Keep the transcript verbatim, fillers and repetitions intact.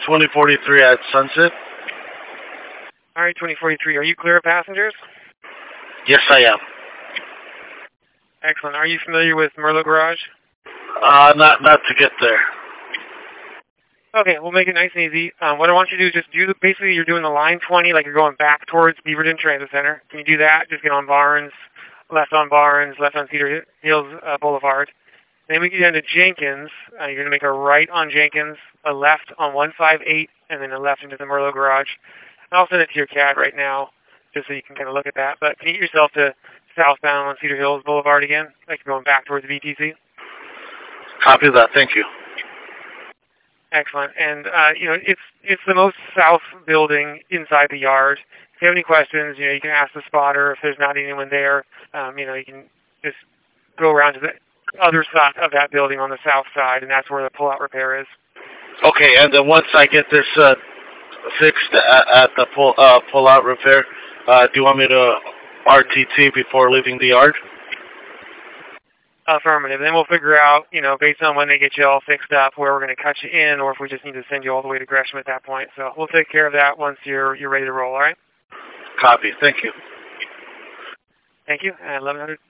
twenty forty-three at Sunset. All right, twenty forty-three. Are you clear of passengers? Yes, I am. Excellent. Are you familiar with Merlot Garage? Uh, not not to get there. Okay, we'll make it nice and easy. Um, what I want you to do is just do the, basically you're doing the line twenty like you're going back towards Beaverton Transit Center. Can you do that? Just get on Barnes, left on Barnes, left on Cedar Hills uh, Boulevard. Then we get down to Jenkins. Uh, you're going to make a right on Jenkins, a left on one five eight, and then a left into the Merlot Garage. I'll send it to your C A D right now just so you can kind of look at that. But can you get yourself to southbound on Cedar Hills Boulevard again, like you're going back towards V T C? Copy that. Thank you. Excellent. And, uh, you know, it's it's the most south building inside the yard. If you have any questions, you know, you can ask the spotter. If there's not anyone there, um, you know, you can just go around to the other side of that building on the south side, and that's where the pull-out repair is. Okay, and then once I get this uh, fixed at, at the pull, uh, pull-out repair, uh, do you want me to R T T before leaving the yard? Affirmative. Then we'll figure out, you know, based on when they get you all fixed up, where we're going to cut you in, or if we just need to send you all the way to Gresham at that point. So we'll take care of that once you're you're ready to roll. All right. Copy. Thank you. Thank you. And eleven hundred.